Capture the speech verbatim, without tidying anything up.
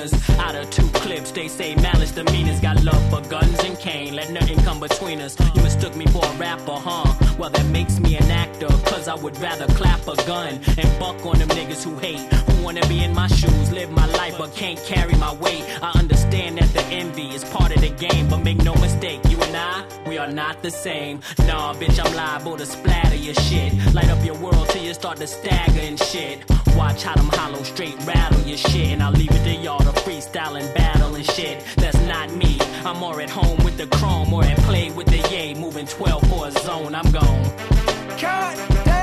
misdemeanors. Out of two clips, they say malice demeanors. Got love for guns and cane, let nothing come between us. You mistook me for a rapper, huh? Well, that makes me an actor, cause I would rather clap a gun and buck on them niggas who hate, who wanna be in my shoes, live my life but can't carry my weight. I understand that the envy is part of the game, but make no mistake, you and I, we are not the same. Nah, bitch, I'm liable to splatter your shit, light up your world till you start to stagger and shit. Watch how them hollow straight rattle your shit, and I'll leave it to y'all to freestyle and battle and shit. That's not me, I'm more at home with the chrome, or at play with the yay, moving twelve for a zone, I'm gone. Cut!